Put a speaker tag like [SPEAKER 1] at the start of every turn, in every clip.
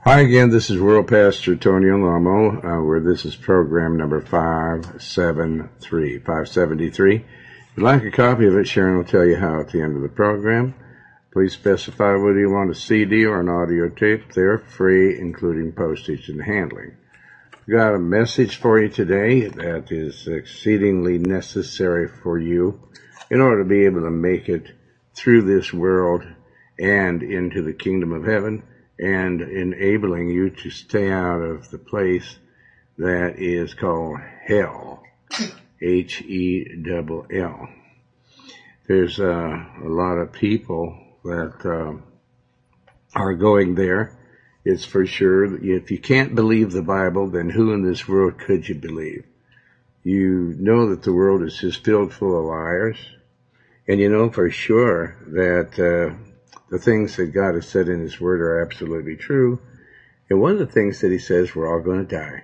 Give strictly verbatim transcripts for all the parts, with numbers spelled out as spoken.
[SPEAKER 1] Hi again, this is World Pastor Tony Alamo, uh, where this is program number five seventy-three. five seventy-three. If you'd like a copy of it, Sharon will tell you how at the end of the program. Please specify whether you want a C D or an audio tape. They're free, including postage and handling. We've got a message for you today that is exceedingly necessary for you in order to be able to make it through this world and into the kingdom of heaven, and enabling you to stay out of the place that is called hell, H E L L. There's uh, a lot of people that uh, are going there. It's for sure. If you can't believe the Bible, then who in this world could you believe? You know that the world is just filled full of liars, and you know for sure that uh, the things that God has said in His Word are absolutely true. And one of the things that He says, we're all going to die.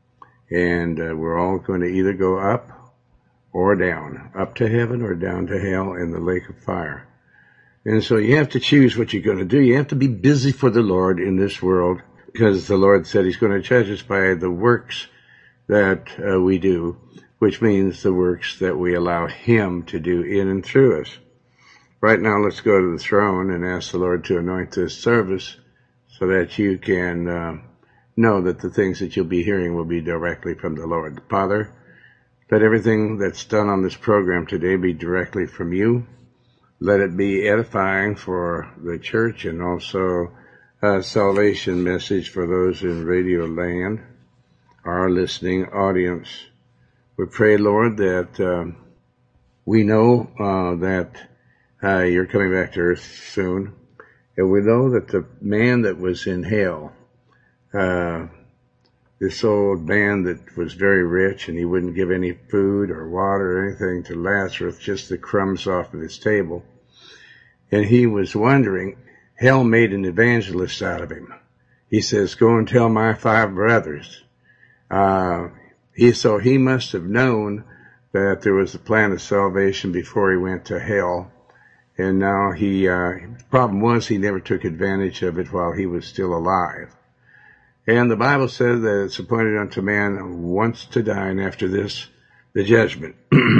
[SPEAKER 1] And uh, we're all going to either go up or down, up to heaven or down to hell in the lake of fire. And so you have to choose what you're going to do. You have to be busy for the Lord in this world, because the Lord said He's going to judge us by the works that uh, we do, which means the works that we allow Him to do in and through us. Right now, let's go to the throne and ask the Lord to anoint this service so that you can uh, know that the things that you'll be hearing will be directly from the Lord. Father, let everything that's done on this program today be directly from you. Let it be edifying for the church and also a salvation message for those in Radio Land, our listening audience. We pray, Lord, that uh, we know uh, that Uh, you're coming back to earth soon. And we know that the man that was in hell, uh, this old man that was very rich, and he wouldn't give any food or water or anything to Lazarus, just the crumbs off of his table. And he was wondering, hell made an evangelist out of him. He says, go and tell my five brothers. Uh, he, so he must have known that there was a plan of salvation before he went to hell. And now he, uh, the problem was he never took advantage of it while he was still alive. And the Bible says that it's appointed unto man once to die, and after this, the judgment.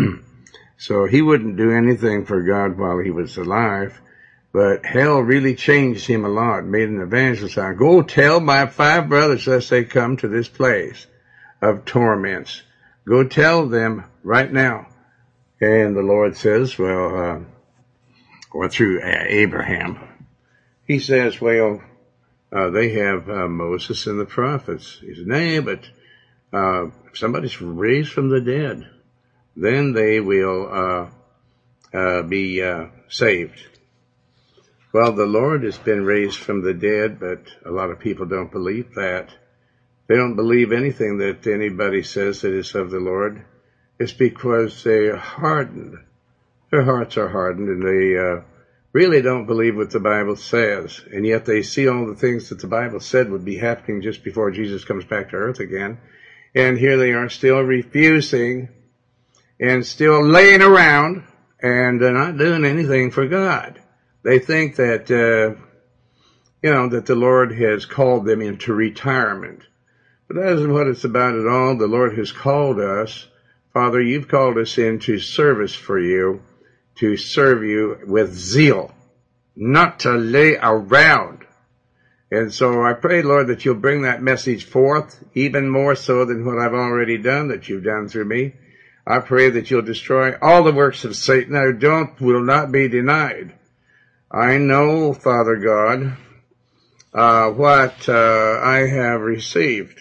[SPEAKER 1] So he wouldn't do anything for God while he was alive, but hell really changed him a lot, made an evangelist out. Go tell my five brothers lest they come to this place of torments. Go tell them right now. And the Lord says, well, uh, or through Abraham, he says, well, uh, they have uh, Moses and the prophets. He said, nay, but uh, if somebody's raised from the dead, then they will uh, uh, be uh, saved. Well, the Lord has been raised from the dead, but a lot of people don't believe that. They don't believe anything that anybody says that is of the Lord. It's because they are hardened. Their hearts are hardened, and they uh, really don't believe what the Bible says. And yet they see all the things that the Bible said would be happening just before Jesus comes back to earth again. And here they are still refusing and still laying around and uh, not doing anything for God. They think that, uh, you know, that the Lord has called them into retirement. But that isn't what it's about at all. The Lord has called us. Father, you've called us into service for you, to serve you with zeal, not to lay around. And so I pray, Lord, that you'll bring that message forth even more so than what I've already done, that you've done through me. I pray that you'll destroy all the works of Satan. I don't, will not be denied. I know, Father God, uh, what uh, I have received.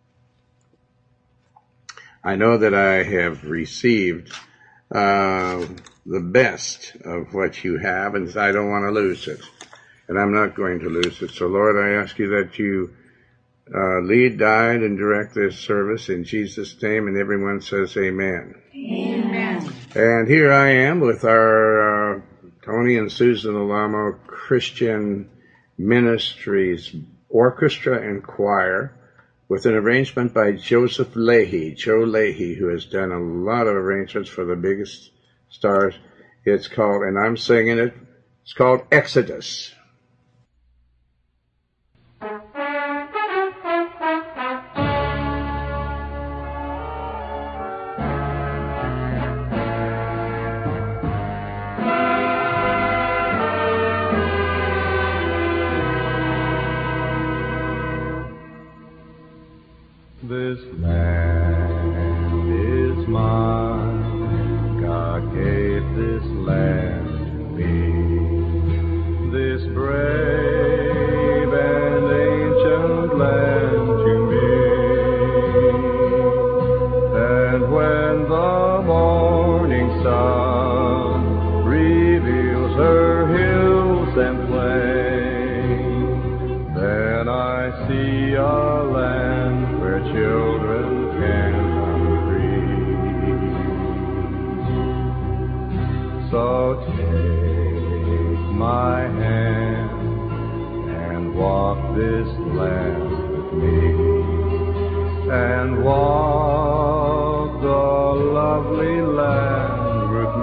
[SPEAKER 1] I know that I have received uh, the best of what you have, and I don't want to lose it. And I'm not going to lose it. So, Lord, I ask you that you uh, lead, guide, and direct this service in Jesus' name, and everyone says amen.
[SPEAKER 2] Amen.
[SPEAKER 1] And here I am with our uh, Tony and Susan Alamo Christian Ministries Orchestra and Choir, with an arrangement by Joseph Leahy, Joe Leahy, who has done a lot of arrangements for the biggest stars. It's called, and I'm singing it, it's called Exodus.
[SPEAKER 2] Thank you. This land is mine, God gave this land to me, this brave and ancient land to me. And when the morning sun reveals her hills and plains, then I see a land where children can run free. So take my hand and walk this land with me, and walk the lovely land with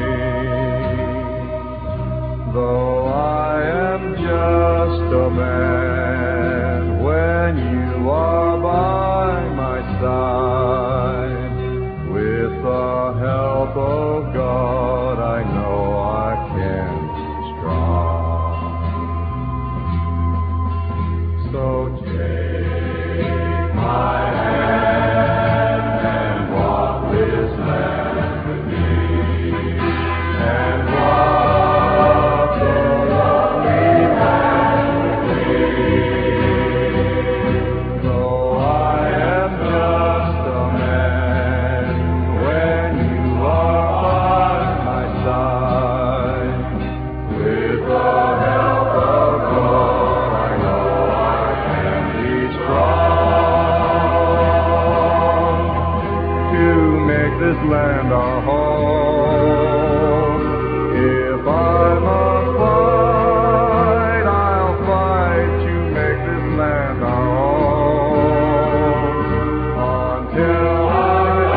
[SPEAKER 2] me. Though I am just a man, when you are by my side, with the help of God, I know I can be strong. So take my hand and walk this land with me, and walk the lovely land with me. Though I am just a man, when you are by my side, with the help of God, I know I can be strong to make this land our home. If I must fight, I'll fight to make this land our home, until I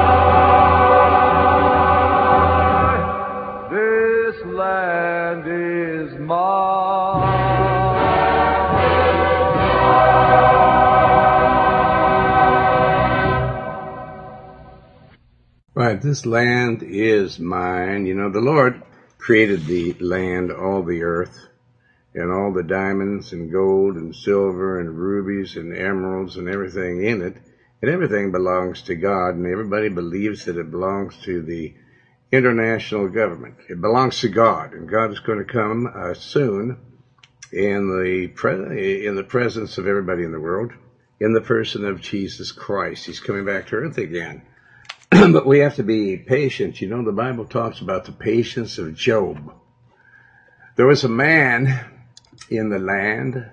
[SPEAKER 2] die. This land is mine.
[SPEAKER 1] Right, this land is mine. You know, the Lord created the land, all the earth, and all the diamonds and gold and silver and rubies and emeralds and everything in it. And everything belongs to God, and everybody believes that it belongs to the international government. It belongs to God, and God is going to come uh, soon in the pre- in the presence of everybody in the world, in the person of Jesus Christ. He's coming back to earth again. But we have to be patient. You know, the Bible talks about the patience of Job. There was a man in the land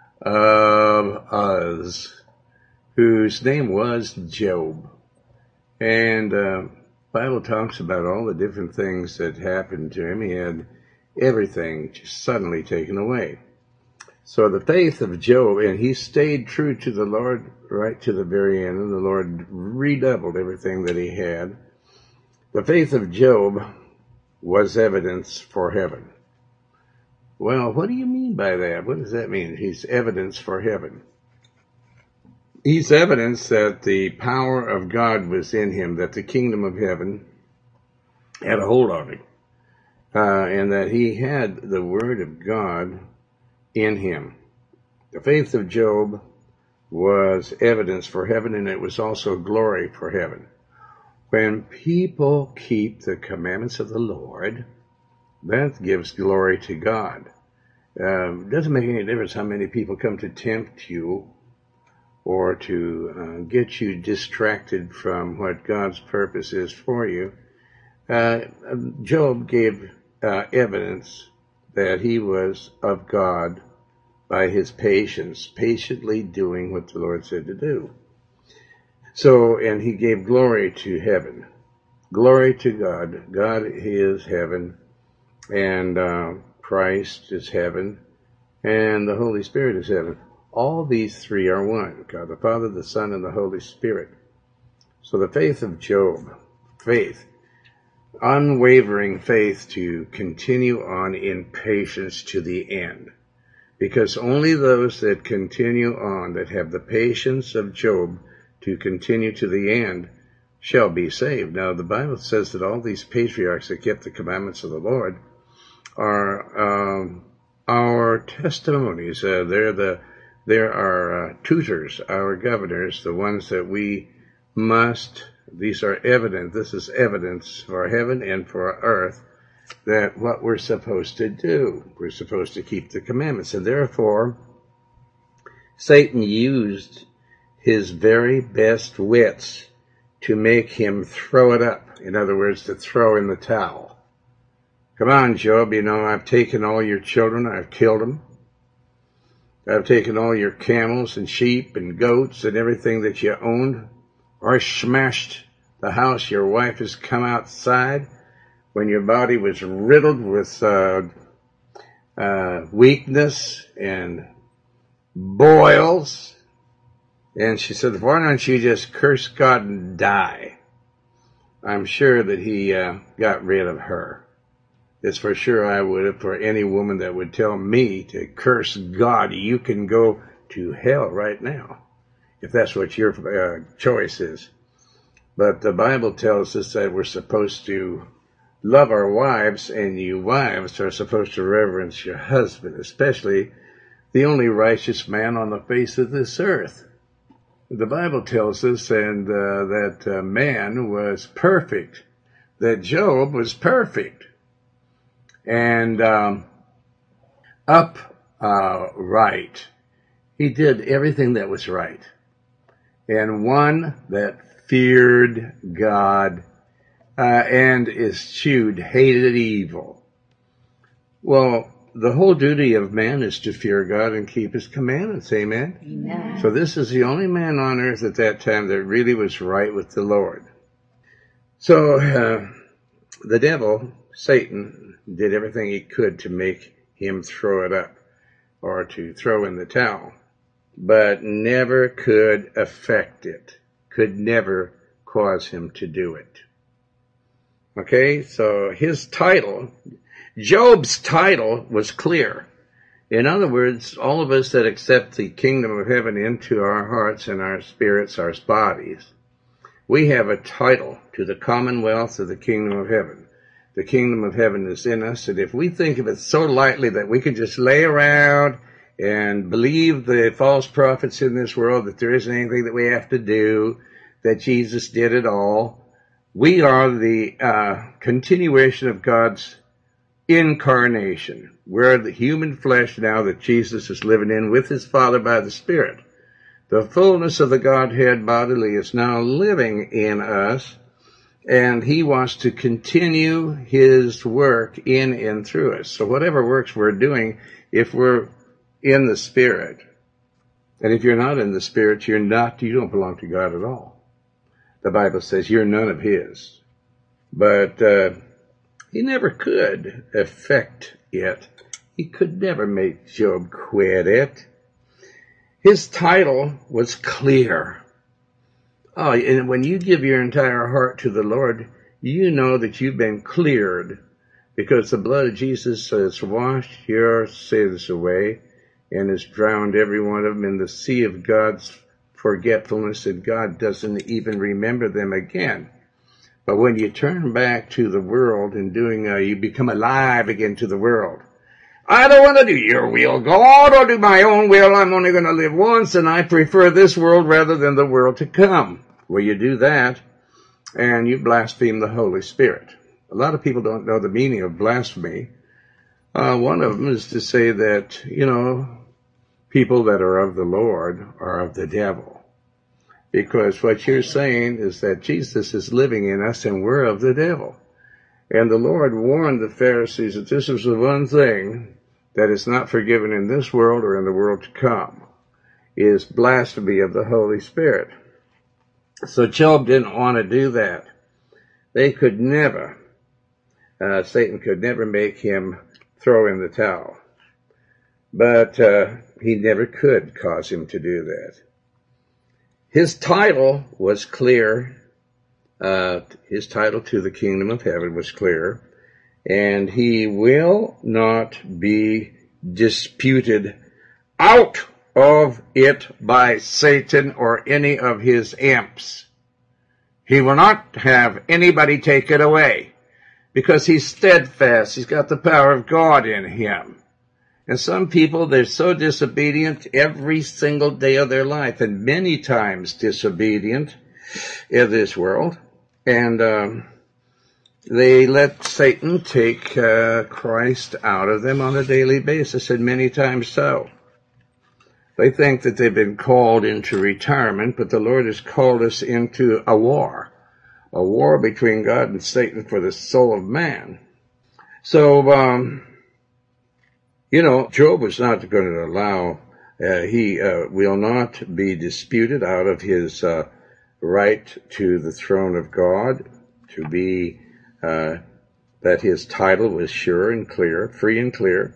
[SPEAKER 1] of Uz whose name was Job. And uh, the Bible talks about all the different things that happened to him. He had everything just suddenly taken away. So the faith of Job, and he stayed true to the Lord right to the very end, and the Lord redoubled everything that he had. The faith of Job was evidence for heaven. Well, what do you mean by that? What does that mean? He's evidence for heaven. He's evidence that the power of God was in him, that the kingdom of heaven had a hold on him, uh, and that he had the word of God in him. The faith of Job was evidence for heaven, and it was also glory for heaven. When people keep the commandments of the Lord, that gives glory to God. Um, it doesn't make any difference how many people come to tempt you or to uh, get you distracted from what God's purpose is for you. Uh, Job gave uh, evidence that he was of God by his patience, patiently doing what the Lord said to do. So, and he gave glory to heaven. Glory to God. God is heaven, and uh, Christ is heaven, and the Holy Spirit is heaven. All these three are one. God the Father, the Son, and the Holy Spirit. So the faith of Job, faith, unwavering faith to continue on in patience to the end. Because only those that continue on, that have the patience of Job to continue to the end, shall be saved. Now, the Bible says that all these patriarchs that kept the commandments of the Lord are um, our testimonies. Uh, they're the there are uh, tutors, our governors, the ones that we must, these are evident, this is evidence for heaven and for earth, that what we're supposed to do. We're supposed to keep the commandments. And therefore, Satan used his very best wits to make him throw it up. In other words, to throw in the towel. Come on, Job, you know, I've taken all your children, I've killed them. I've taken all your camels and sheep and goats and everything that you owned, or smashed the house your wife has come outside when your body was riddled with uh, uh, weakness and boils. And she said, why don't you just curse God and die? I'm sure that he uh, got rid of her. It's for sure I would have, for any woman that would tell me to curse God. You can go to hell right now, if that's what your uh, choice is. But the Bible tells us that we're supposed to love our wives, and you wives are supposed to reverence your husband, especially the only righteous man on the face of this earth. The Bible tells us and uh, that uh, man was perfect, that Job was perfect, and um, upright. He did everything that was right, and one that feared God uh, and eschewed, hated evil. Well, the whole duty of man is to fear God and keep his commandments. Amen?
[SPEAKER 3] Amen.
[SPEAKER 1] So this is the only man on earth at that time that really was right with the Lord. So uh, the devil, Satan, did everything he could to make him throw it up or to throw in the towel, but never could affect it, could never cause him to do it. Okay, so his title, Job's title, was clear. In other words, all of us that accept the kingdom of heaven into our hearts and our spirits, our bodies, we have a title to the commonwealth of the kingdom of heaven. The kingdom of heaven is in us, and if we think of it so lightly that we can just lay around and believe the false prophets in this world, that there isn't anything that we have to do, that Jesus did it all, we are the uh, continuation of God's incarnation. We're the human flesh now that Jesus is living in with his Father by the Spirit. The fullness of the Godhead bodily is now living in us, and he wants to continue his work in and through us. So whatever works we're doing, if we're in the Spirit, and if you're not in the Spirit, you're not, you don't belong to God at all. The Bible says you're none of his. But uh, he never could affect it. He could never make Job quit it. His title was clear. Oh, and when you give your entire heart to the Lord, you know that you've been cleared because the blood of Jesus has washed your sins away and has drowned every one of them in the sea of God's forgetfulness, and God doesn't even remember them again. But when you turn back to the world and doing, uh, you become alive again to the world. I don't want to do your will, God. I'll do my own will. I'm only going to live once, and I prefer this world rather than the world to come. Well, you do that, and you blaspheme the Holy Spirit. A lot of people don't know the meaning of blasphemy. Uh, one of them is to say that, you know, people that are of the Lord are of the devil. Because what you're saying is that Jesus is living in us and we're of the devil. And the Lord warned the Pharisees that this is the one thing that is not forgiven in this world or in the world to come, is blasphemy of the Holy Spirit. So Job didn't want to do that. They could never, uh, Satan could never make him throw in the towel. But uh, he never could cause him to do that. His title was clear. Uh, his title to the kingdom of heaven was clear. And he will not be disputed out of it by Satan or any of his imps. He will not have anybody take it away because he's steadfast. He's got the power of God in him. And some people, they're so disobedient every single day of their life, and many times disobedient in this world. And um, they let Satan take uh, Christ out of them on a daily basis, and many times so. They think that they've been called into retirement, but the Lord has called us into a war, a war between God and Satan for the soul of man. So, um, you know, Job was not going to allow, uh, he uh, will not be disputed out of his uh, right to the throne of God, to be, uh, that his title was sure and clear, free and clear.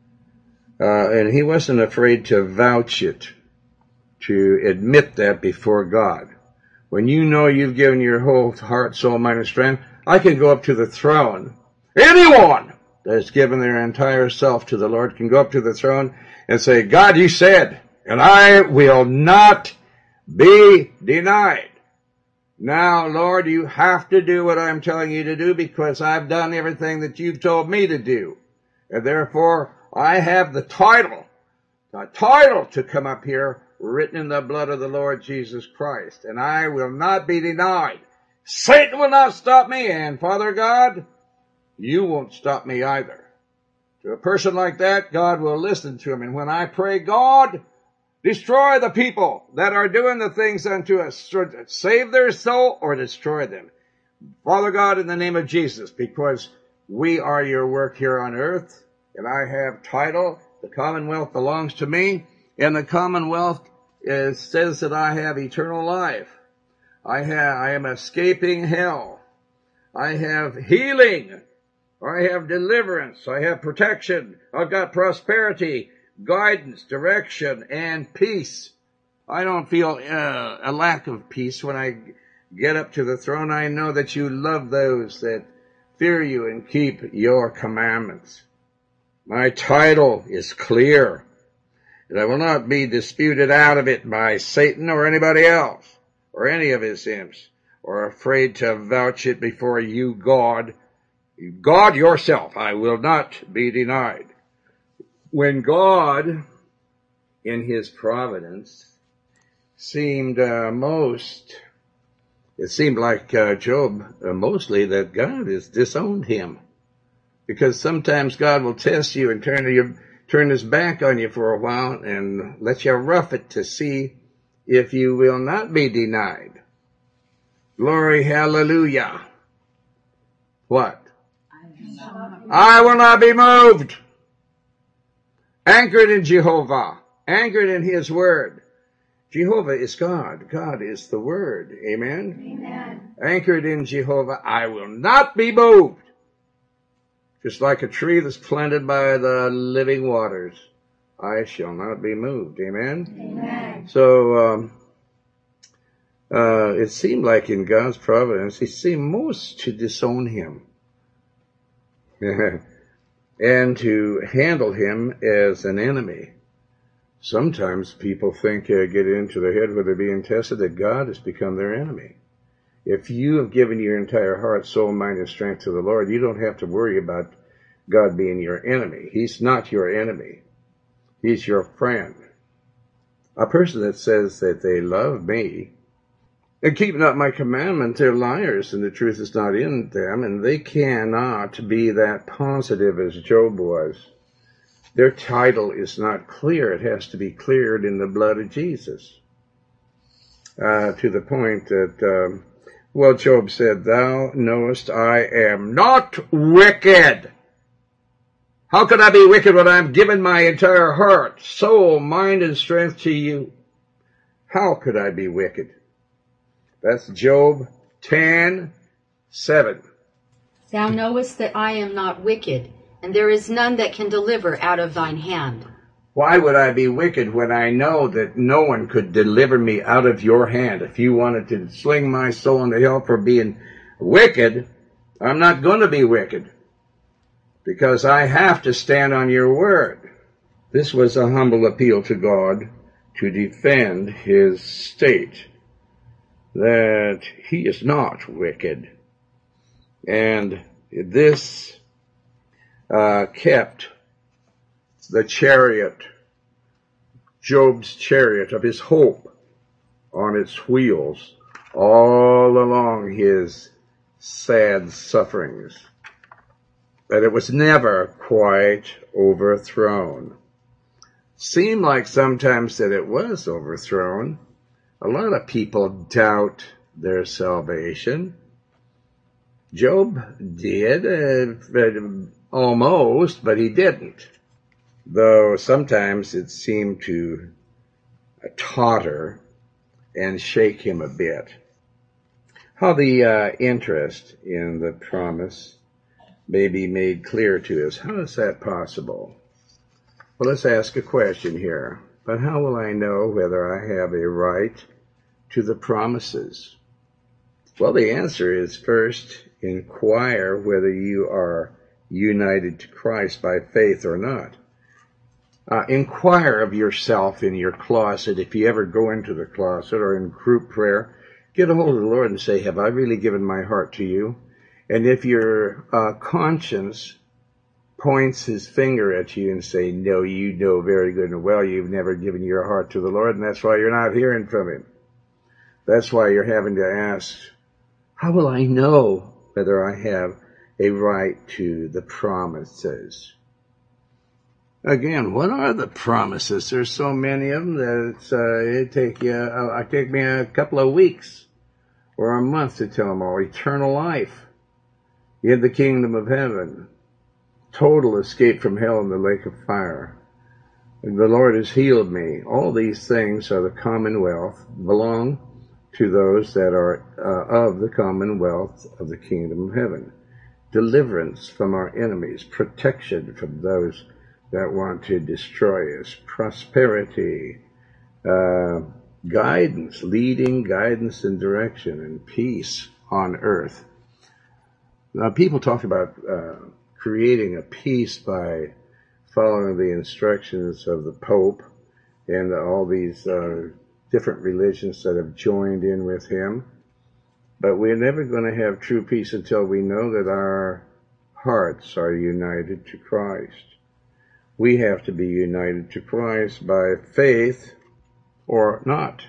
[SPEAKER 1] Uh, and he wasn't afraid to vouch it, to admit that before God. When you know you've given your whole heart, soul, mind, and strength, I can go up to the throne. Anyone that has given their entire self to the Lord can go up to the throne and say, God, you said, and I will not be denied. Now, Lord, you have to do what I'm telling you to do because I've done everything that you've told me to do. And therefore, I have the title, the title to come up here written in the blood of the Lord Jesus Christ. And I will not be denied. Satan will not stop me. And Father God, you won't stop me either. To a person like that, God will listen to him. And when I pray, God, destroy the people that are doing the things unto us, save their soul or destroy them. Father God, in the name of Jesus, because we are your work here on earth, and I have title, the Commonwealth belongs to me, and the Commonwealth is, says that I have eternal life. I have, I am escaping hell. I have healing. I have deliverance. I have protection. I've got prosperity, guidance, direction, and peace. I don't feel uh, a lack of peace when I get up to the throne. I know that you love those that fear you and keep your commandments. My title is clear, and I will not be disputed out of it by Satan or anybody else, or any of his imps, or afraid to vouch it before you, God. God yourself, I will not be denied. When God, in his providence, seemed uh, most, it seemed like uh, Job, uh, mostly that God has disowned him. Because sometimes God will test you and turn your, turn his back on you for a while and let you rough it to see if you will not be denied. Glory, hallelujah. What? I will not be moved. Anchored in Jehovah. Anchored in his word. Jehovah is God. God is the word. Amen? Amen. Anchored in Jehovah. I will not be moved. Just like a tree that's planted by the living waters, I shall not be moved. Amen? Amen. So, um, uh, it seemed like in God's providence, he seemed most to disown him. And to handle him as an enemy. Sometimes people think, uh, get it into their head where they're being tested, that God has become their enemy. If you have given your entire heart, soul, mind, and strength to the Lord, you don't have to worry about God being your enemy. He's not your enemy. He's your friend. A person that says that they love me and keep not my commandments, they're liars, and the truth is not in them, and they cannot be that positive as Job was. Their title is not clear. It has to be cleared in the blood of Jesus. Uh, to the point that, um, well, Job said, thou knowest I am not wicked. How could I be wicked when I'm given my entire heart, soul, mind, and strength to you? How could I be wicked? That's Job ten seven.
[SPEAKER 3] Thou knowest that I am not wicked, and there is none that can deliver out of thine hand.
[SPEAKER 1] Why would I be wicked when I know that no one could deliver me out of your hand? If you wanted to sling my soul into hell for being wicked, I'm not going to be wicked, because I have to stand on your word. This was a humble appeal to God to defend his state, that he is not wicked. And this uh, kept the chariot, Job's chariot of his hope on its wheels all along his sad sufferings, that it was never quite overthrown. Seemed like sometimes that it was overthrown. A lot of people doubt their salvation. Job did, uh, almost, but he didn't. Though sometimes it seemed to totter and shake him a bit. How the uh, interest in the promise may be made clear to us. How is that possible? Well, let's ask a question here. But how will I know whether I have a right to the promises? Well, the answer is first, inquire whether you are united to Christ by faith or not. Uh, inquire of yourself in your closet. If you ever go into the closet or in group prayer, get a hold of the Lord and say, have I really given my heart to you? And if your uh, conscience points his finger at you and say, no, you know very good and well you've never given your heart to the Lord, and that's why you're not hearing from him. That's why you're having to ask, how will I know whether I have a right to the promises? Again, what are the promises? There's so many of them that it's, uh, it'd take you, uh, it'd take me a couple of weeks or a month to tell them all. Eternal life in the kingdom of heaven, total escape from hell and the lake of fire. The Lord has healed me. All these things are the commonwealth, belong to those that are uh, of the commonwealth of the kingdom of heaven. Deliverance from our enemies, protection from those that want to destroy us, prosperity, uh, guidance, leading, guidance, and direction, and peace on earth. Now, people talk about uh, creating a peace by following the instructions of the Pope and all these uh, different religions that have joined in with him. But we're never going to have true peace until we know that our hearts are united to Christ. We have to be united to Christ by faith or not.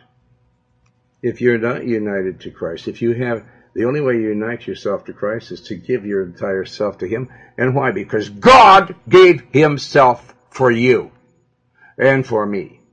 [SPEAKER 1] If you're not united to Christ, if you have, the only way you unite yourself to Christ is to give your entire self to him. And why? Because God gave himself for you and for me.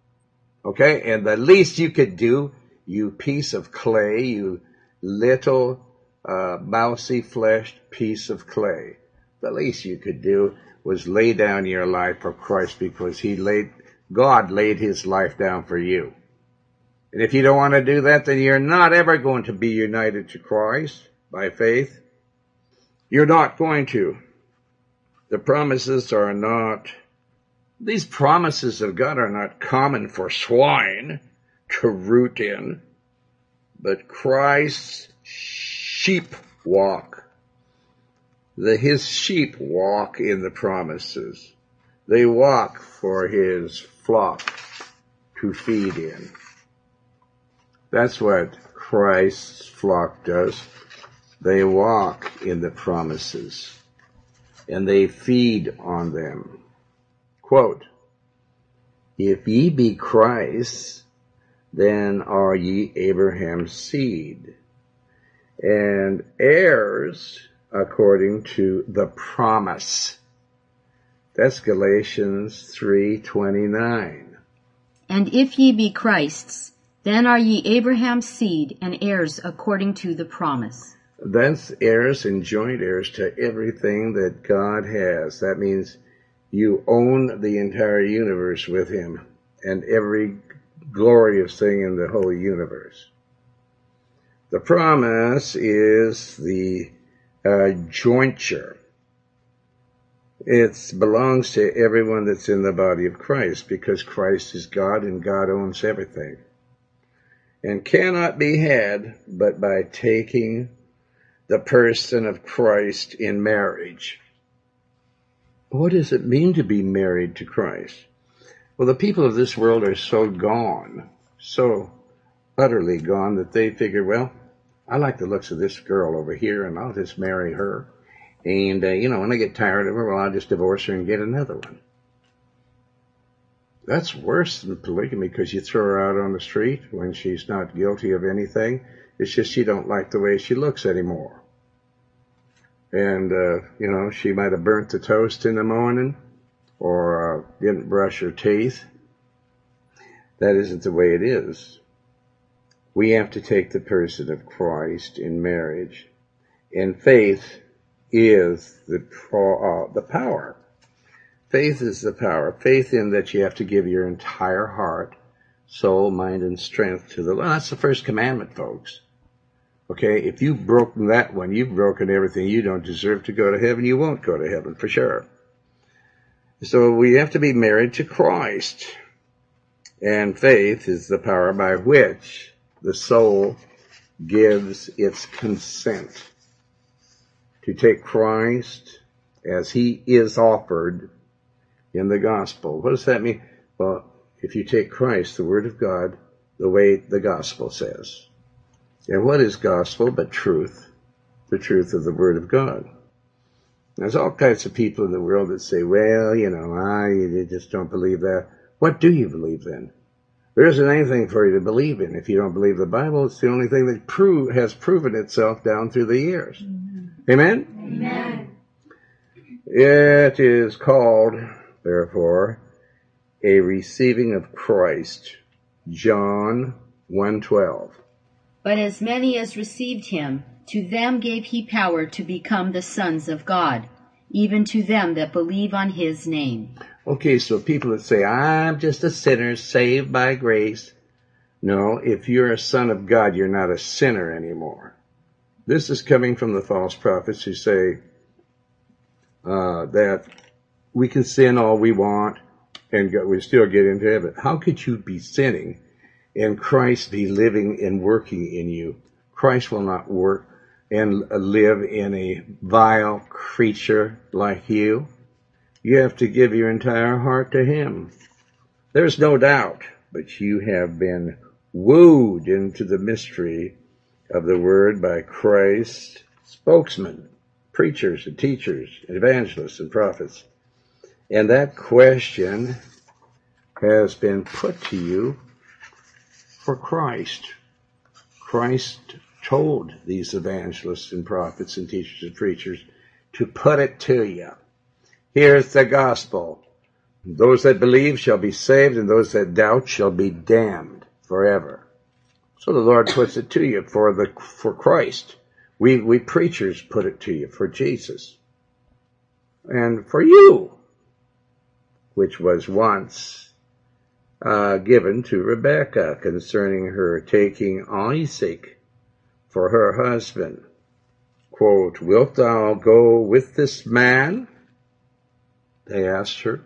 [SPEAKER 1] Okay? And the least you could do, you piece of clay, you little uh, mousy-fleshed piece of clay, the least you could do was lay down your life for Christ, because he laid, God laid his life down for you. And if you don't want to do that, then you're not ever going to be united to Christ by faith. You're not going to. The promises are not, these promises of God are not common for swine to root in, but Christ's sheep walk. The, his sheep walk in the promises. They walk for his flock to feed in. That's what Christ's flock does. They walk in the promises, and they feed on them. Quote, if ye be Christ's, then are ye Abraham's seed, and heirs according to the promise. That's Galatians three twenty-nine.
[SPEAKER 3] And if ye be Christ's, then are ye Abraham's seed, and heirs according to the promise.
[SPEAKER 1] That's heirs and joint heirs to everything that God has. That means you own the entire universe with him, and every glorious thing in the whole universe. The promise is the uh, jointure. It belongs to everyone that's in the body of Christ, because Christ is God and God owns everything, and cannot be had but by taking the person of Christ in marriage. What does it mean to be married to Christ? Well, the people of this world are so gone, so utterly gone, that they figure, well, I like the looks of this girl over here, and I'll just marry her. And, uh, you know, when I get tired of her, well, I'll just divorce her and get another one. That's worse than polygamy because you throw her out on the street when she's not guilty of anything. It's just you don't like the way she looks anymore. And, uh, you know, she might have burnt the toast in the morning or uh, didn't brush her teeth. That isn't the way it is. We have to take the person of Christ in marriage. And faith is the, pro- uh, the power. Faith is the power. Faith in that you have to give your entire heart, soul, mind, and strength to the Lord. That's the first commandment, folks. Okay, if you've broken that one, you've broken everything. You don't deserve to go to heaven. You won't go to heaven for sure. So we have to be married to Christ. And faith is the power by which the soul gives its consent to take Christ as he is offered in the gospel. What does that mean? Well, if you take Christ, the Word of God, the way the gospel says. And what is gospel but truth? The truth of the Word of God. There's all kinds of people in the world that say, well, you know, I just don't believe that. What do you believe then? There isn't anything for you to believe in. If you don't believe the Bible, it's the only thing that prove, has proven itself down through the years. Amen? Amen.
[SPEAKER 3] Amen.
[SPEAKER 1] It is called, therefore, a receiving of Christ. John one twelve.
[SPEAKER 3] But as many as received him, to them gave he power to become the sons of God, even to them that believe on his name.
[SPEAKER 1] Okay, so people that say, I'm just a sinner saved by grace. No, if you're a son of God, you're not a sinner anymore. This is coming from the false prophets who say uh, that we can sin all we want and go, we still get into heaven. How could you be sinning and Christ be living and working in you? Christ will not work and live in a vile creature like you. You have to give your entire heart to him. There's no doubt, but you have been wooed into the mystery of the word by Christ's spokesmen, preachers and teachers, evangelists and prophets. And that question has been put to you for Christ. Christ told these evangelists and prophets and teachers and preachers to put it to you. Here's the gospel. Those that believe shall be saved, and those that doubt shall be damned forever. So the Lord puts it to you for the for Christ. We we preachers put it to you for Jesus. And for you, which was once uh, given to Rebekah concerning her taking Isaac for her husband. Quote, wilt thou go with this man? They asked her.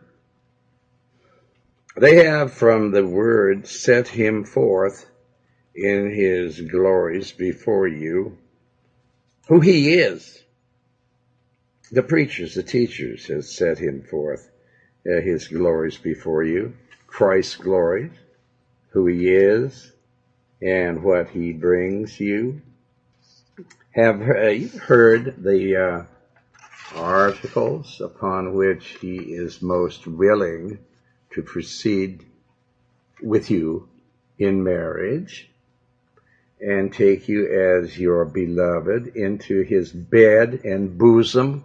[SPEAKER 1] They have from the word set him forth in his glories before you, who he is. The preachers, the teachers have set him forth, uh, his glories before you, Christ's glories, who he is, and what he brings you. Have uh, you heard the uh, articles upon which he is most willing to proceed with you in marriage and take you as your beloved into his bed and bosom?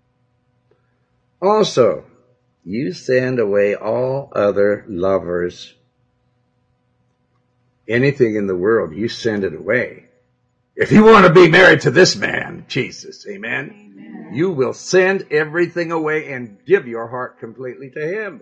[SPEAKER 1] Also, you send away all other lovers. Anything in the world, you send it away. If you want to be married to this man, Jesus, amen, amen, you will send everything away and give your heart completely to him.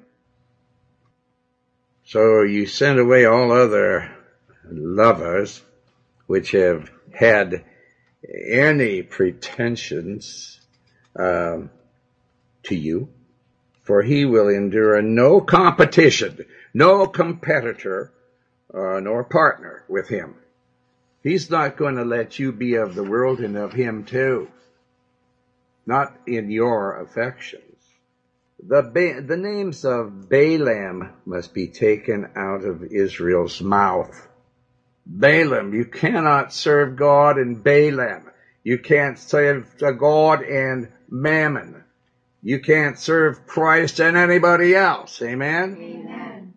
[SPEAKER 1] So you send away all other lovers which have had any pretensions um, to you, for he will endure no competition, no competitor, uh, nor partner with him. He's not going to let you be of the world and of him too. Not in your affections. The, ba- the names of Balaam must be taken out of Israel's mouth. Balaam, you cannot serve God and Balaam. You can't serve God and Mammon. You can't serve Christ and anybody else. Amen?
[SPEAKER 3] Amen.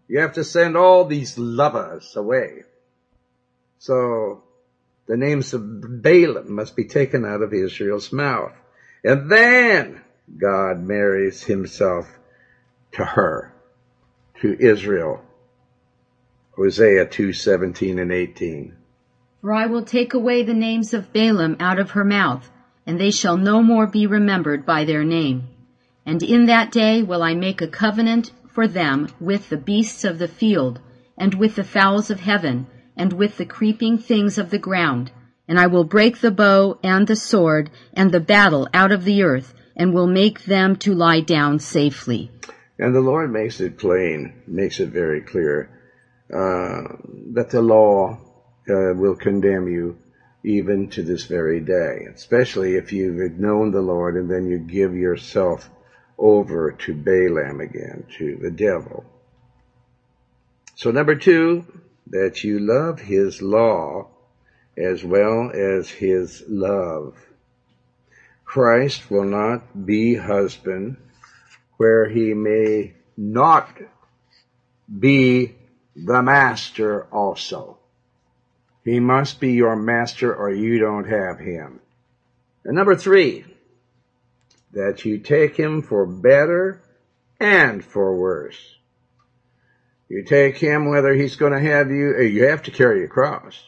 [SPEAKER 1] You have to send all these lovers away. So the names of Balaam must be taken out of Israel's mouth. And then God marries himself to her, to Israel. Hosea two seventeen and eighteen.
[SPEAKER 3] For I will take away the names of Balaam out of her mouth, and they shall no more be remembered by their name. And in that day will I make a covenant for them with the beasts of the field, and with the fowls of heaven, and with the creeping things of the ground. And I will break the bow and the sword and the battle out of the earth, and will make them to lie down safely.
[SPEAKER 1] And the Lord makes it plain, makes it very clear, uh, that the law uh, will condemn you even to this very day, especially if you've known the Lord and then you give yourself over to Balaam again, to the devil. So number two, that you love his law as well as his love. Christ will not be husband where he may not be the master also. He must be your master or you don't have him. And number three, that you take him for better and for worse. You take him whether he's going to have you, you have to carry a cross.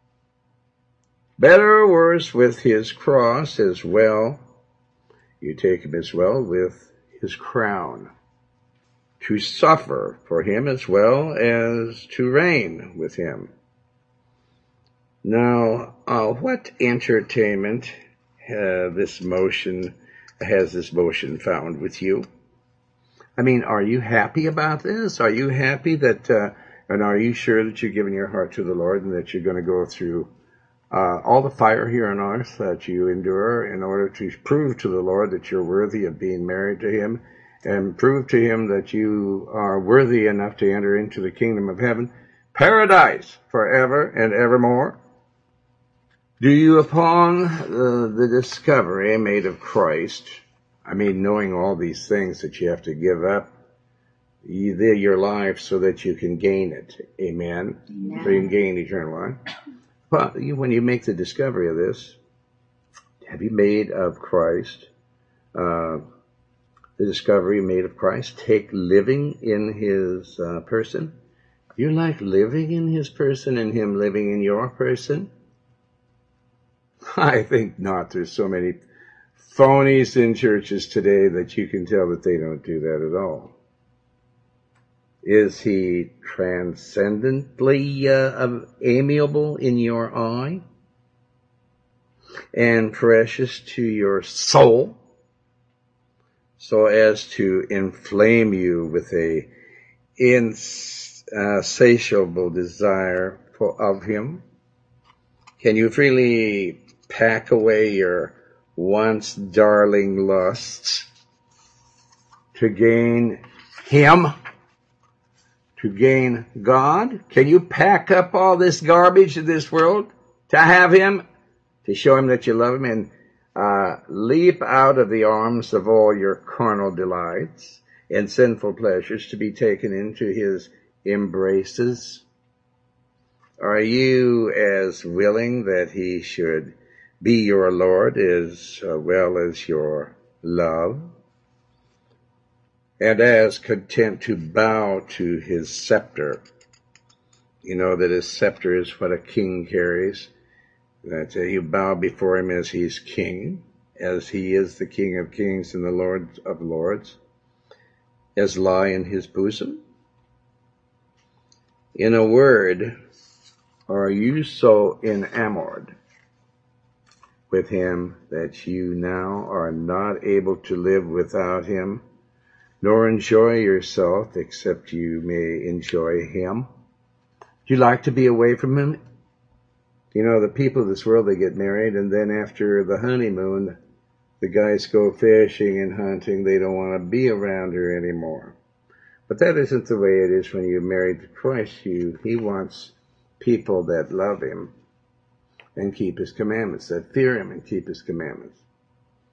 [SPEAKER 1] Better or worse with his cross as well. You take him as well with his crown. To suffer for him as well as to reign with him. Now, uh, what entertainment uh, this motion has this motion found with you? I mean, are you happy about this? Are you happy that, uh, and are you sure that you're giving your heart to the Lord and that you're going to go through uh, all the fire here on earth that you endure in order to prove to the Lord that you're worthy of being married to him and prove to him that you are worthy enough to enter into the kingdom of heaven, paradise forever and evermore? Do you, upon the, the discovery made of Christ, I mean, knowing all these things that you have to give up, you live your life so that you can gain it, amen? Amen. So you can gain eternal life. But you, when you make the discovery of this, have you made of Christ, uh, the discovery made of Christ, take living in his uh, person? You like living in his person and him living in your person? I think not. There's so many phonies in churches today that you can tell that they don't do that at all. Is he transcendently uh, amiable in your eye and precious to your soul so as to inflame you with a insatiable desire for, of him? Can you freely pack away your once darling lusts to gain him, to gain God? Can you pack up all this garbage of this world to have him, to show him that you love him, and uh, leap out of the arms of all your carnal delights and sinful pleasures to be taken into his embraces? Are you as willing that he should be your Lord as well as your love, and as content to bow to his scepter? You know that his scepter is what a king carries, that uh, you bow before him as he's king, as he is the King of kings and the Lord of lords, as lie in his bosom. In a word, are you so enamored with him that you now are not able to live without him, nor enjoy yourself except you may enjoy him? Do you like to be away from him? You know, the people of this world, they get married, and then after the honeymoon, the guys go fishing and hunting. They don't want to be around her anymore. But that isn't the way it is when you're married to Christ. You, he wants people that love him and keep his commandments, that fear him and keep his commandments.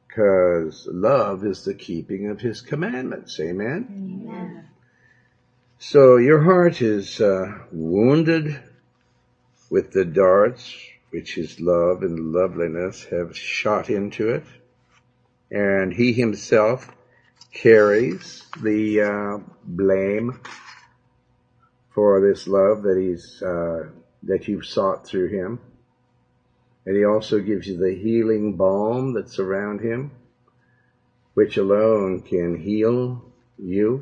[SPEAKER 1] Because love is the keeping of his commandments. Amen?
[SPEAKER 3] Amen.
[SPEAKER 1] So your heart is uh, wounded with the darts which his love and loveliness have shot into it, and he himself carries the uh, blame for this love that he's uh, that you've sought through him. And he also gives you the healing balm that's around him, which alone can heal you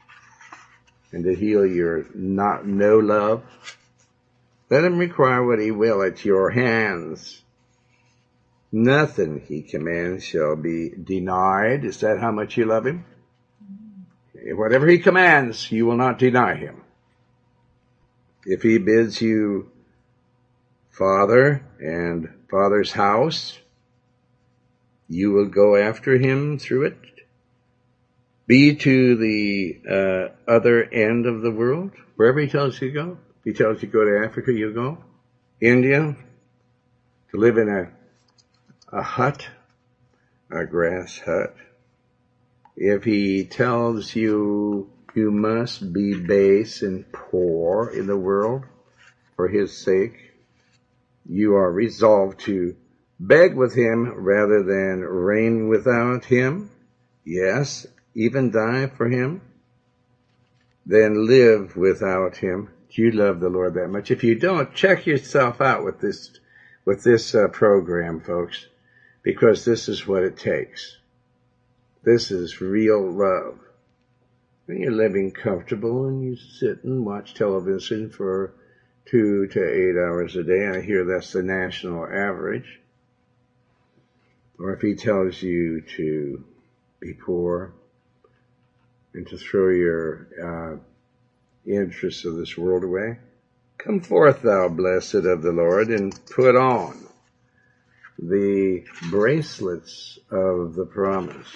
[SPEAKER 1] and to heal your not no love. Let him require what he will at your hands. Nothing he commands shall be denied. Is that how much you love him? Whatever he commands, you will not deny him. If he bids you Father and Father's house, you will go after him through it. Be to the uh, other end of the world, wherever he tells you to go. If he tells you to go to Africa, you go. India, to live in a, a hut, a grass hut. If he tells you you must be base and poor in the world for his sake, you are resolved to beg with him rather than reign without him. Yes, even die for him. Then live without him. Do you love the Lord that much? If you don't, check yourself out with this, with this uh, program, folks, because this is what it takes. This is real love. When you're living comfortable and you sit and watch television for two to eight hours a day, I hear that's the national average. Or if he tells you to be poor and to throw your uh, interests of this world away, come forth, thou blessed of the Lord, and put on the bracelets of the promise.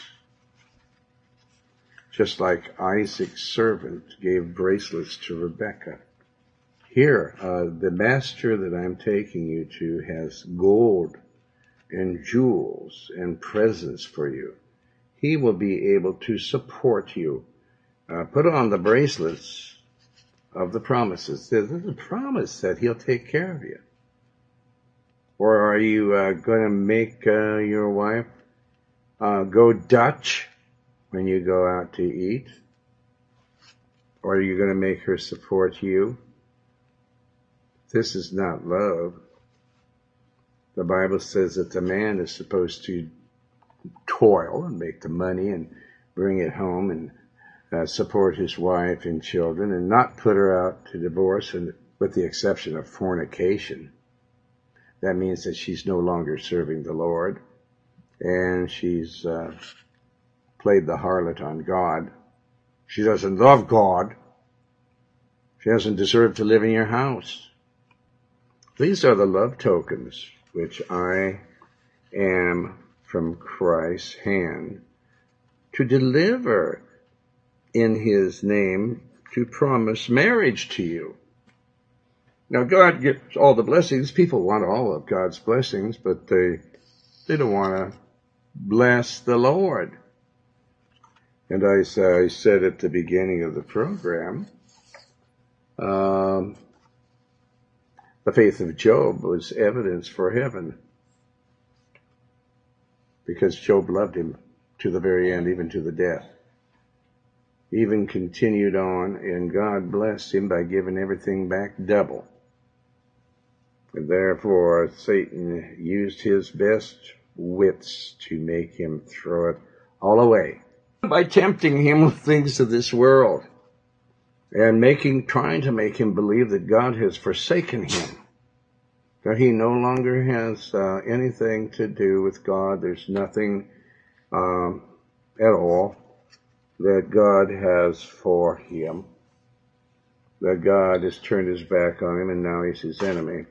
[SPEAKER 1] Just like Isaac's servant gave bracelets to Rebekah. Here, uh, the master that I'm taking you to has gold and jewels and presents for you. He will be able to support you. Uh, put on the bracelets of the promises. There's a promise that he'll take care of you. Or are you uh, going to make uh, your wife uh, go Dutch when you go out to eat? Or are you going to make her support you? This is not love. The Bible says that the man is supposed to toil and make the money and bring it home and uh, support his wife and children and not put her out to divorce, and with the exception of fornication. That means that she's no longer serving the Lord and she's uh, played the harlot on God. She doesn't love God. She doesn't deserve to live in your house. These are the love tokens which I am from Christ's hand to deliver in his name to promise marriage to you. Now, God gives all the blessings. People want all of God's blessings, but they, they don't want to bless the Lord. And as I said at the beginning of the program, um, the faith of Job was evidence for heaven, because Job loved him to the very end, even to the death. Even continued on, and God blessed him by giving everything back double. And therefore, Satan used his best wits to make him throw it all away by tempting him with things of this world and making, trying to make him believe that God has forsaken him, that he no longer has uh, anything to do with God. There's nothing um, at all that God has for him, that God has turned his back on him and now he's his enemy.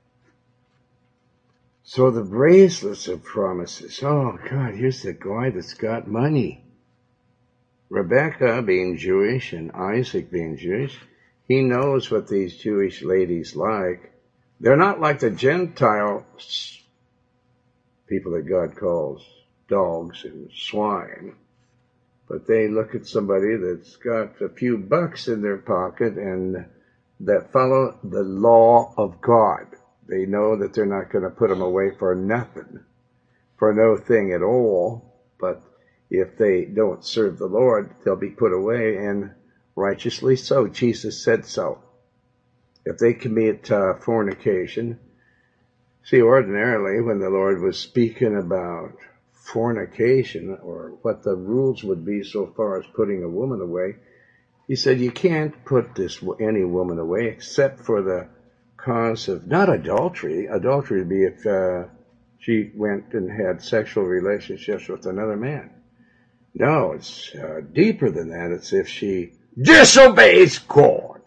[SPEAKER 1] So the bracelets of promises. Oh, God, here's the guy that's got money. Rebekah being Jewish and Isaac being Jewish, he knows what these Jewish ladies like. They're not like the Gentile people that God calls dogs and swine. but they look at somebody that's got a few bucks in their pocket and that follow the law of God. They know that they're not going to put them away for nothing, for no thing at all. But if they don't serve the Lord, they'll be put away, and righteously so. Jesus said so. If they commit uh, fornication, see, ordinarily when the Lord was speaking about fornication, or what the rules would be so far as putting a woman away, he said you can't put this any woman away except for the cause of, not adultery. Adultery would be if uh, she went and had sexual relationships with another man. No, it's uh, deeper than that. It's if she disobeys God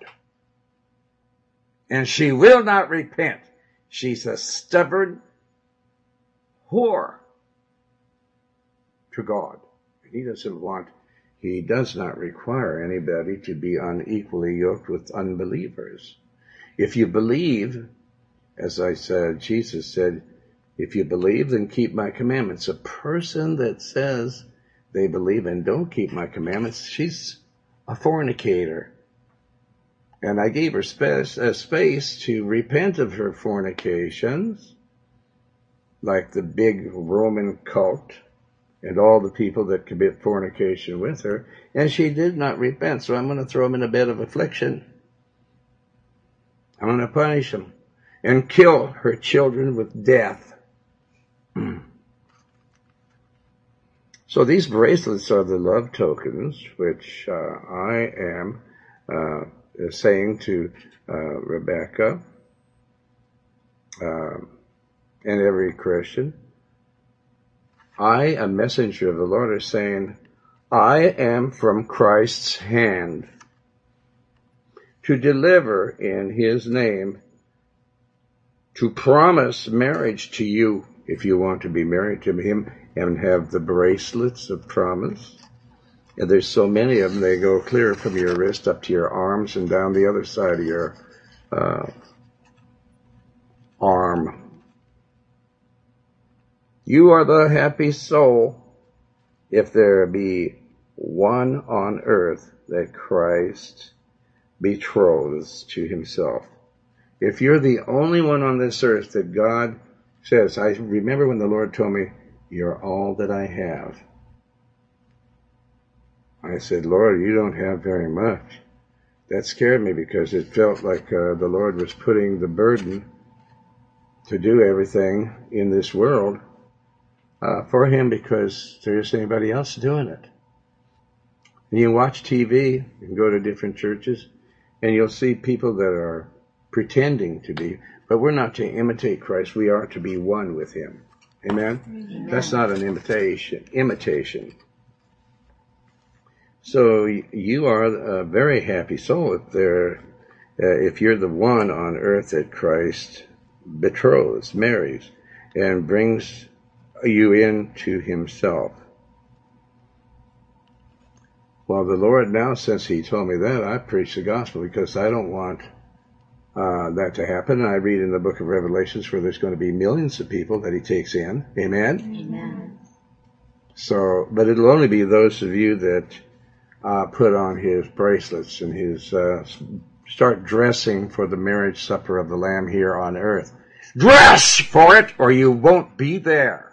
[SPEAKER 1] and she will not repent. She's a stubborn whore to God. He doesn't want, he does not require anybody to be unequally yoked with unbelievers. If you believe, as I said, Jesus said, if you believe, then keep my commandments. A person that says they believe and don't keep my commandments, she's a fornicator. And I gave her space, uh, space to repent of her fornications, like the big Roman cult and all the people that commit fornication with her, and she did not repent, so I'm going to throw them in a bed of affliction. I'm going to punish them and kill her children with death. So these bracelets are the love tokens, which uh, I am uh, saying to uh, Rebecca uh, and every Christian. I, a messenger of the Lord, is saying, I am from Christ's hand to deliver in his name, to promise marriage to you if you want to be married to him and have the bracelets of promise. And there's so many of them, they go clear from your wrist up to your arms and down the other side of your uh, arm. You are the happy soul if there be one on earth that Christ betroths to himself. If you're the only one on this earth that God says, I remember when the Lord told me, you're all that I have. I said, Lord, you don't have very much. That scared me because it felt like uh, the Lord was putting the burden to do everything in this world uh, for him because there isn't anybody else doing it. And you watch T V, you can go to different churches, and you'll see people that are pretending to be, but we're not to imitate Christ. We are to be one with him. Amen? Amen. That's not an imitation. Imitation. So you are a very happy soul if there, uh, if you're the one on earth that Christ betroths, marries, and brings you into himself. Well, the Lord now, since he told me that, I preach the gospel because I don't want uh, that to happen. And I read in the book of Revelations where there's going to be millions of people that he takes in. Amen? Amen. So, but it'll only be those of you that uh, put on his bracelets and his, uh, start dressing for the marriage supper of the Lamb here on earth. Dress for it or you won't be there.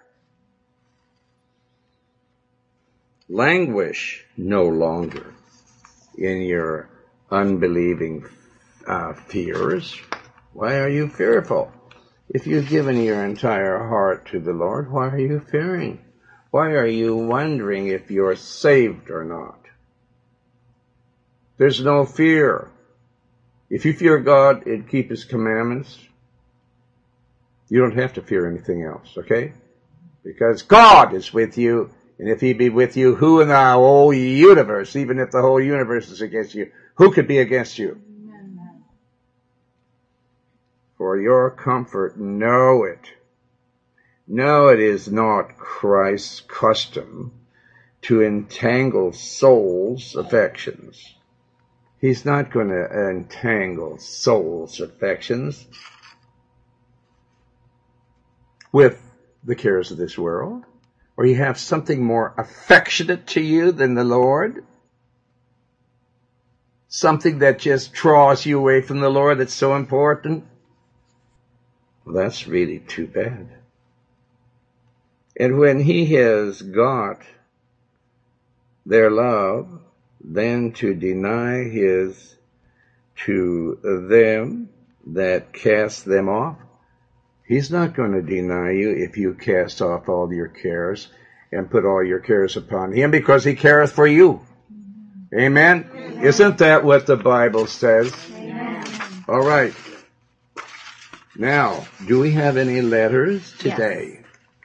[SPEAKER 1] Languish no longer in your unbelieving uh, fears. Why are you fearful? If you've given your entire heart to the Lord, why are you fearing? Why are you wondering if you're saved or not? There's no fear. If you fear God and keep his commandments, you don't have to fear anything else, okay? Because God is with you. And if he be with you, who in the whole universe, even if the whole universe is against you, who could be against you? Amen. For your comfort, know it. No, it is not Christ's custom to entangle souls' affections. He's not going to entangle souls' affections with the cares of this world. or you have something more affectionate to you than the Lord? Something that just draws you away from the Lord that's so important? Well, that's really too bad. And when he has got their love, then to deny his to them that cast them off, he's not going to deny you if you cast off all your cares and put all your cares upon him, because he careth for you. Amen? Amen. Isn't that what the Bible says? Amen. All right. Now, do we have any letters today? Yes.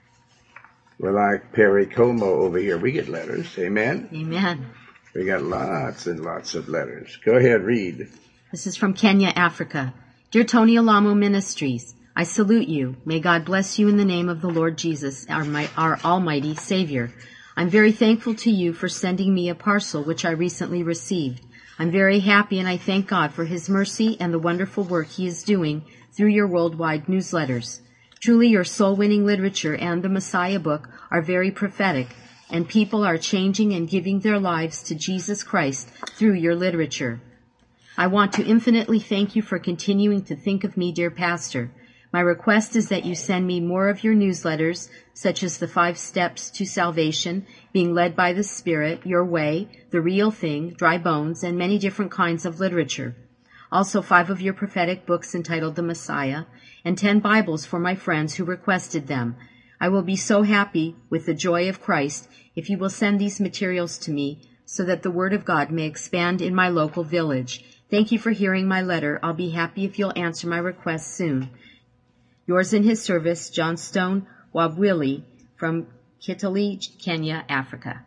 [SPEAKER 1] We're like Perry Como over here. We get letters. Amen?
[SPEAKER 3] Amen.
[SPEAKER 1] We got lots and lots of letters. Go ahead, read.
[SPEAKER 3] This is from Kenya, Africa. Dear Tony Alamo Ministries, I salute you. May God bless you in the name of the Lord Jesus, our, my, our almighty Savior. I'm very thankful to you for sending me a parcel which I recently received. I'm very happy and I thank God for his mercy and the wonderful work he is doing through your worldwide newsletters. Truly, your soul-winning literature and the Messiah book are very prophetic, and people are changing and giving their lives to Jesus Christ through your literature. I want to infinitely thank you for continuing to think of me, dear Pastor. My request is that you send me more of your newsletters, such as the Five Steps to Salvation, Being Led by the Spirit, Your Way, The Real Thing, Dry Bones, and many different kinds of literature. Also five of your prophetic books entitled The Messiah, and ten Bibles for my friends who requested them. I will be so happy with the joy of Christ if you will send these materials to me so that the Word of God may expand in my local village. Thank you for hearing my letter. I'll be happy if you'll answer my request soon. Yours in his service, John Stone Wabwili from Kitale, Kenya, Africa.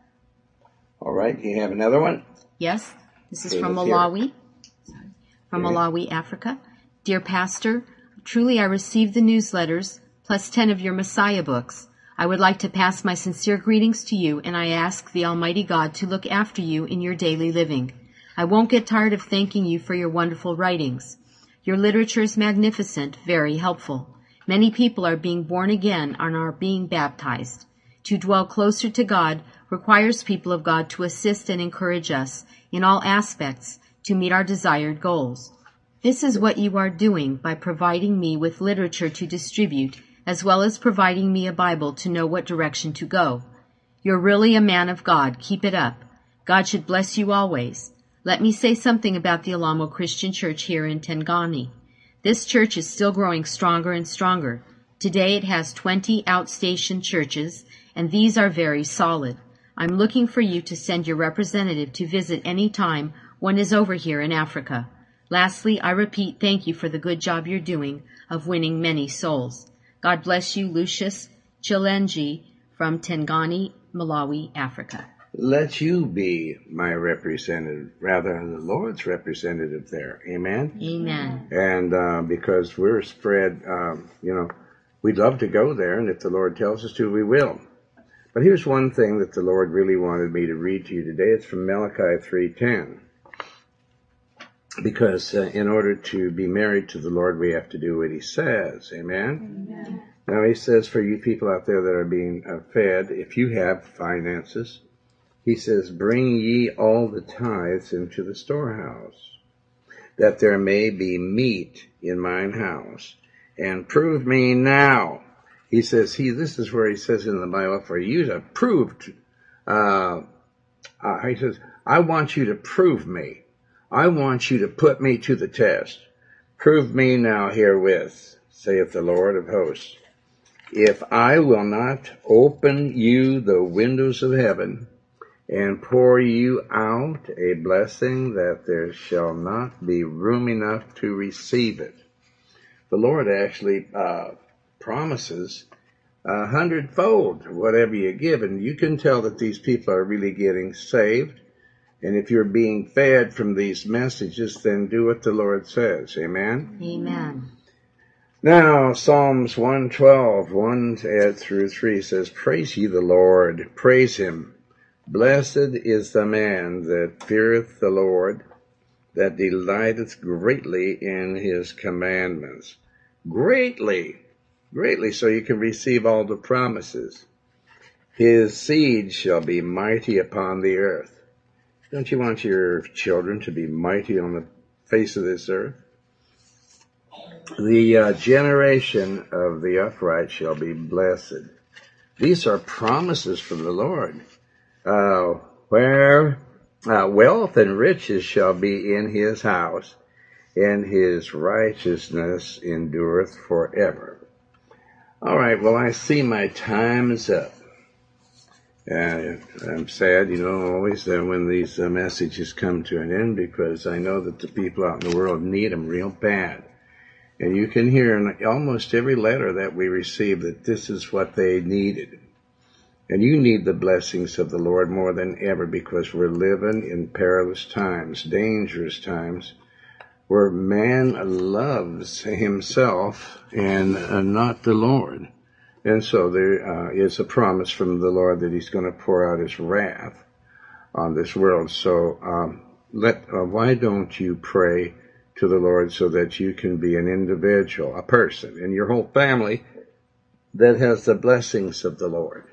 [SPEAKER 1] All right. You have another one?
[SPEAKER 3] Yes. This is from Malawi. Sorry. From
[SPEAKER 1] Okay.
[SPEAKER 3] Malawi, Africa. Dear Pastor, truly I received the newsletters plus ten of your Messiah books. I would like to pass my sincere greetings to you, and I ask the Almighty God to look after you in your daily living. I won't get tired of thanking you for your wonderful writings. Your literature is magnificent, very helpful. Many people are being born again and are being baptized. To dwell closer to God requires people of God to assist and encourage us in all aspects to meet our desired goals. This is what you are doing by providing me with literature to distribute, as well as providing me a Bible to know what direction to go. You're really a man of God. Keep it up. God should bless you always. Let me say something about the Alamo Christian Church here in Tengani. This church is still growing stronger and stronger. Today it has twenty outstation churches, and these are very solid. I'm looking for you to send your representative to visit any time one is over here in Africa. Lastly, I repeat thank you for the good job you're doing of winning many souls. God bless you, Lucius Chilenji from Tengani, Malawi, Africa.
[SPEAKER 1] Let you be my representative, rather than the Lord's representative there. Amen?
[SPEAKER 3] Amen.
[SPEAKER 1] And uh, because we're spread, um, you know, we'd love to go there, and if the Lord tells us to, we will. But here's one thing that the Lord really wanted me to read to you today. It's from Malachi three ten. Because uh, in order to be married to the Lord, we have to do what he says. Amen? Amen. Now he says, for you people out there that are being uh, fed, if you have finances, he says, bring ye all the tithes into the storehouse, that there may be meat in mine house, and prove me now. He says, he, this is where he says in the Bible, for you to prove, to, uh, uh, he says, I want you to prove me. I want you to put me to the test. Prove me now herewith, saith the Lord of hosts, if I will not open you the windows of heaven, and pour you out a blessing that there shall not be room enough to receive it. The Lord actually uh, promises a hundredfold whatever you give, and you can tell that these people are really getting saved. And if you're being fed from these messages, then do what the Lord says. Amen?
[SPEAKER 3] Amen.
[SPEAKER 1] Now, Psalms one twelve, one through three says, praise ye the Lord, praise him. Blessed is the man that feareth the Lord, that delighteth greatly in his commandments. Greatly, greatly, so you can receive all the promises. His seed shall be mighty upon the earth. Don't you want your children to be mighty on the face of this earth? The uh, generation of the upright shall be blessed. These are promises from the Lord. Uh, where uh, wealth and riches shall be in his house, and his righteousness endureth forever. All right, well, I see my time is up. Uh, I'm sad, you know, always uh, when these uh, messages come to an end, because I know that the people out in the world need them real bad. And you can hear in almost every letter that we receive that this is what they needed. And you need the blessings of the Lord more than ever, because we're living in perilous times, dangerous times, where man loves himself and uh, not the Lord. And so there uh, is a promise from the Lord that he's going to pour out his wrath on this world. So um, let uh, why don't you pray to the Lord so that you can be an individual, a person, and your whole family that has the blessings of the Lord.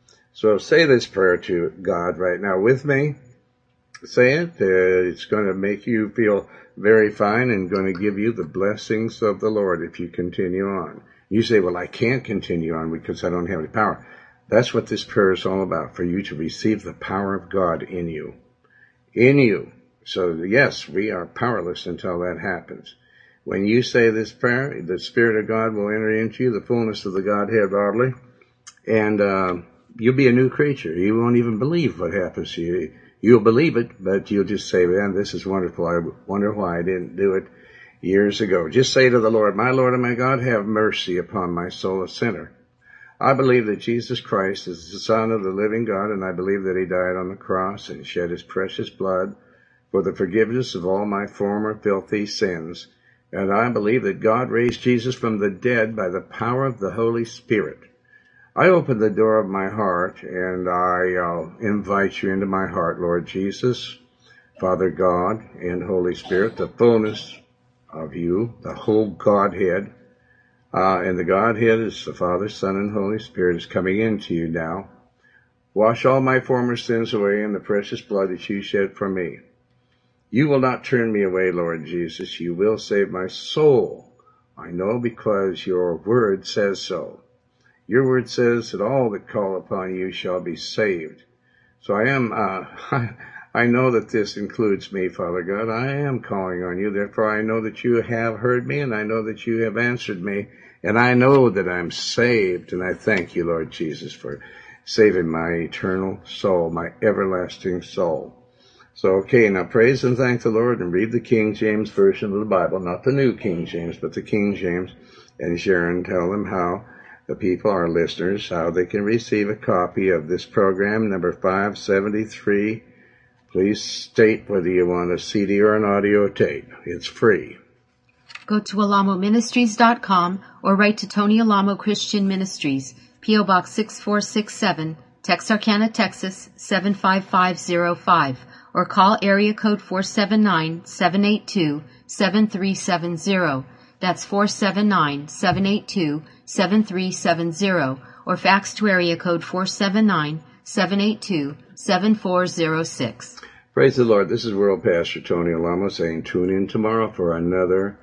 [SPEAKER 1] So say this prayer to God right now with me. Say it. Uh, it's going to make you feel very fine and going to give you the blessings of the Lord if you continue on. You say, well, I can't continue on because I don't have any power. That's what this prayer is all about, for you to receive the power of God in you. In you. So, yes, we are powerless until that happens. When you say this prayer, the Spirit of God will enter into you, the fullness of the Godhead bodily, and uh, you'll be a new creature. You won't even believe what happens to you. You'll believe it, but you'll just say, man, this is wonderful. I wonder why I didn't do it years ago. Just say to the Lord, my Lord and my God, have mercy upon my soul, a sinner. I believe that Jesus Christ is the Son of the living God, and I believe that he died on the cross and shed his precious blood for the forgiveness of all my former filthy sins. And I believe that God raised Jesus from the dead by the power of the Holy Spirit. I open the door of my heart, and I uh, invite you into my heart, Lord Jesus, Father God, and Holy Spirit, the fullness of you, the whole Godhead. Uh, and the Godhead is the Father, Son, and Holy Spirit is coming into you now. Wash all my former sins away in the precious blood that you shed for me. You will not turn me away, Lord Jesus. You will save my soul. I know, because your word says so. Your word says that all that call upon you shall be saved. So I am, uh, I know that this includes me, Father God. I am calling on you. Therefore, I know that you have heard me, and I know that you have answered me, and I know that I'm saved. And I thank you, Lord Jesus, for saving my eternal soul, my everlasting soul. So, okay, now praise and thank the Lord, and read the King James Version of the Bible, not the New King James, but the King James. And Sharon, tell them how the people, our listeners, how they can receive a copy of this program, number five seventy-three. Please state whether you want a C D or an audio tape. It's free.
[SPEAKER 3] Go to alamo ministries dot com or write to Tony Alamo Christian Ministries, P O Box six four six seven, Texarkana, Texas seven five five zero five, or call area code four seven nine, seven eight two, seven three seven zero. That's four seven nine, seven eight two, seven three seven zero, or fax to area code four seven nine, seven eight two, seven four zero six.
[SPEAKER 1] Praise the Lord. This is World Pastor Tony Alamo saying tune in tomorrow for another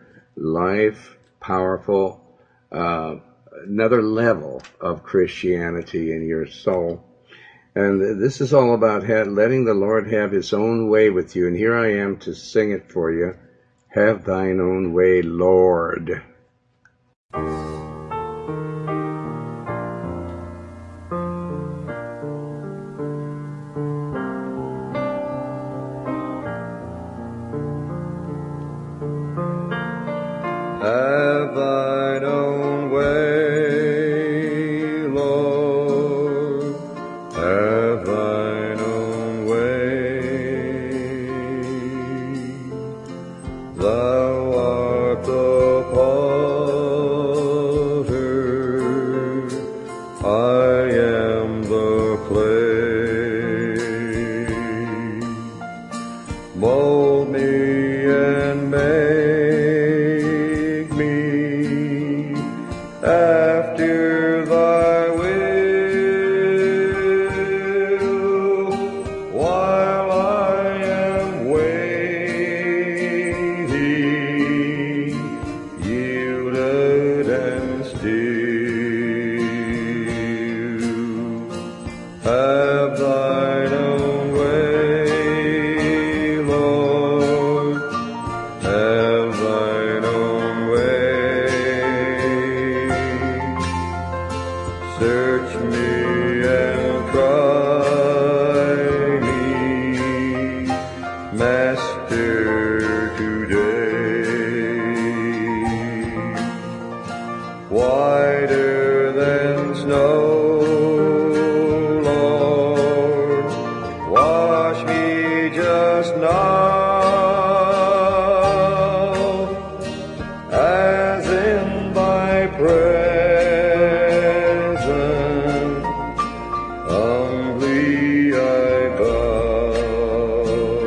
[SPEAKER 1] life, powerful, uh, another level of Christianity in your soul. And this is all about letting the Lord have his own way with you. And here I am to sing it for you. Have thine own way, Lord.
[SPEAKER 2] Have thine own way, Lord. Have thine own way. Thou art the potter, I am the clay. Mold me and make me after thy will. whiter than snow. Lord, wash me just now, as in thy presence humbly I bow.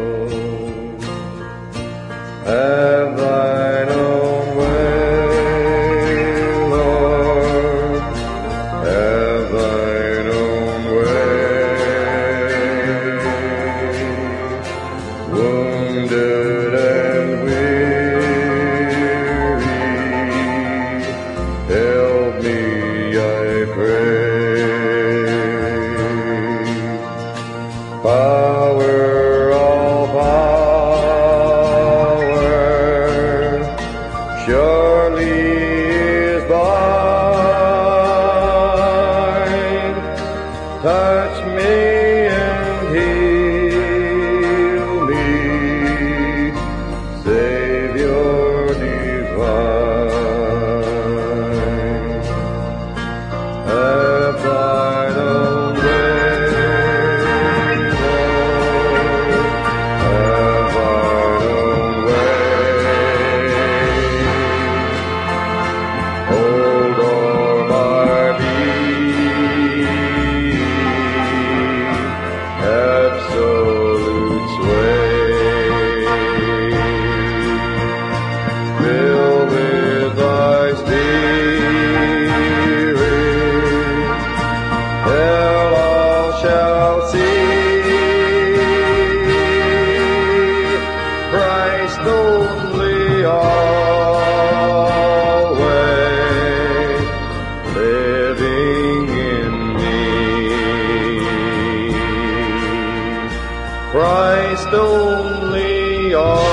[SPEAKER 2] Have thine own way, Lord, have thine own way. Wounded and weary, help me, I pray. Power, all power, surely is thine. Touch me and heal me, Savior divine. Have thine own way, Lord, have thine own way. Hold o'er my being absolute sway. Fill with thy spirit, till all shall see Christ only always living in me. Christ only always